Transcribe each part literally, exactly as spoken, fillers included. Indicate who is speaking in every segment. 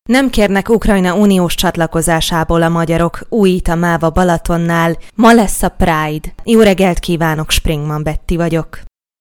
Speaker 1: Nem kérnek Ukrajna uniós csatlakozásából a magyarok, újít a MÁV a Balatonnál, ma lesz a Pride. Jó reggelt kívánok, Springman Betti vagyok.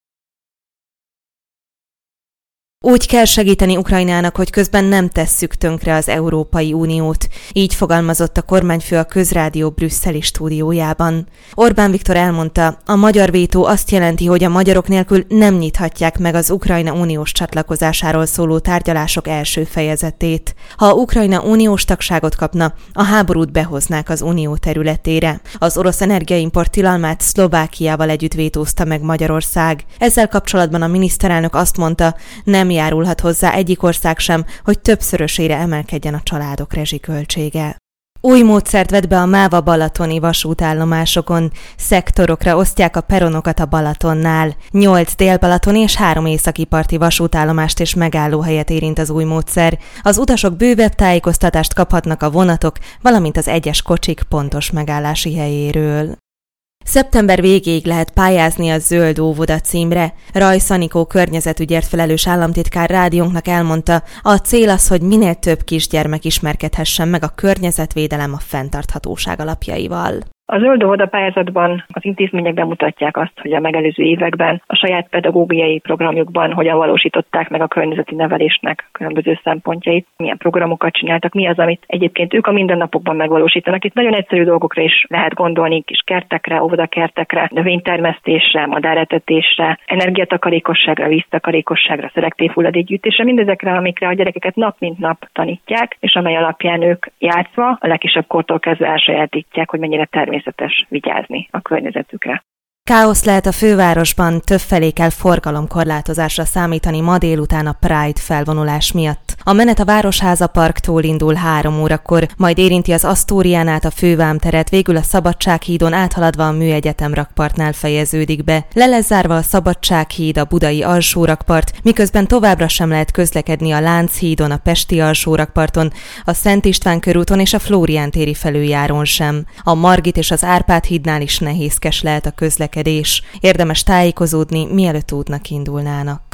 Speaker 1: Úgy kell segíteni Ukrajnának, hogy közben nem tesszük tönkre az Európai Uniót. Így fogalmazott a kormányfő a Közrádió brüsszeli stúdiójában. Orbán Viktor elmondta, a magyar vétó azt jelenti, hogy a magyarok nélkül nem nyithatják meg az Ukrajna uniós csatlakozásáról szóló tárgyalások első fejezetét. Ha Ukrajna uniós tagságot kapna, a háborút behoznák az unió területére. Az orosz energiaimport tilalmát Szlovákiával együtt vétózta meg Magyarország. Ezzel kapcsolatban a miniszterelnök azt mondta, nem járulhat hozzá egyik ország sem, hogy többszörösére emelkedjen a családok rezsiköltsége. Új módszert vett be a MÁV a balatoni vasútállomásokon. Szektorokra osztják a peronokat a Balatonnál. Nyolc délbalatoni és három északi parti vasútállomást és megállóhelyet érint az új módszer. Az utasok bővebb tájékoztatást kaphatnak a vonatok, valamint az egyes kocsik pontos megállási helyéről. Szeptember végéig lehet pályázni a Zöld óvoda címre. Rajsz Anikó környezetügyért felelős államtitkár rádiónknak elmondta, a cél az, hogy minél több kisgyermek ismerkedhessen meg a környezetvédelem a fenntarthatóság alapjaival.
Speaker 2: A Zöld óvoda pályázatban az intézmények bemutatják azt, hogy a megelőző években a saját pedagógiai programjukban hogyan valósították meg a környezeti nevelésnek különböző szempontjait, milyen programokat csináltak, mi az, amit egyébként ők a mindennapokban megvalósítanak. Itt nagyon egyszerű dolgokra is lehet gondolni, kis kertekre, óvodakertekre, növénytermesztésre, madáretetésre, energiatakarékosságra, víztakarékosságra, szelektív hulladékgyűjtésre, mindezekre, amikre a gyerekeket nap mint nap tanítják, és amely alapján ők játszva a legkisebb kortól kezdve elsajátítják, hogy mennyire természetes vigyázni a környezetükre.
Speaker 1: Káosz lehet a fővárosban, többfelé kell forgalomkorlátozásra számítani ma délután a Pride felvonulás miatt. A menet a Városháza Parktól indul három órakor, majd érinti az Asztórián át a Fővámteret, végül a Szabadsághídon áthaladva a Műegyetem rakpartnál fejeződik be. Le lesz zárva a Szabadsághíd, a budai alsórakpart, miközben továbbra sem lehet közlekedni a Lánchídon, a pesti alsórakparton, a Szent István körúton és a Flórián téri felüljáron sem. A Margit és az Árpád hídnál is nehézkes lehet a közlekedés. Érdemes tájékozódni, mielőtt útnak indulnának.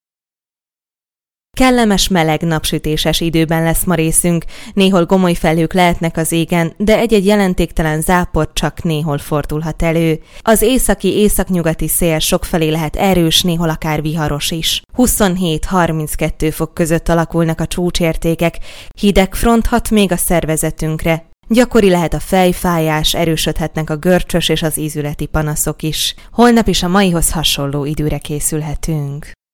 Speaker 1: Kellemes, meleg, napsütéses időben lesz ma részünk, néhol gomoly felhők lehetnek az égen, de egy-egy jelentéktelen zápor csak néhol fordulhat elő. Az északi északnyugati szél sokfelé lehet erős, néhol akár viharos is. huszonhét-harminckettő fok között alakulnak a csúcsértékek, hideg front hat még a szervezetünkre. Gyakori lehet a fejfájás, erősödhetnek a görcsös és az ízületi panaszok is. Holnap is a maihoz hasonló időre készülhetünk.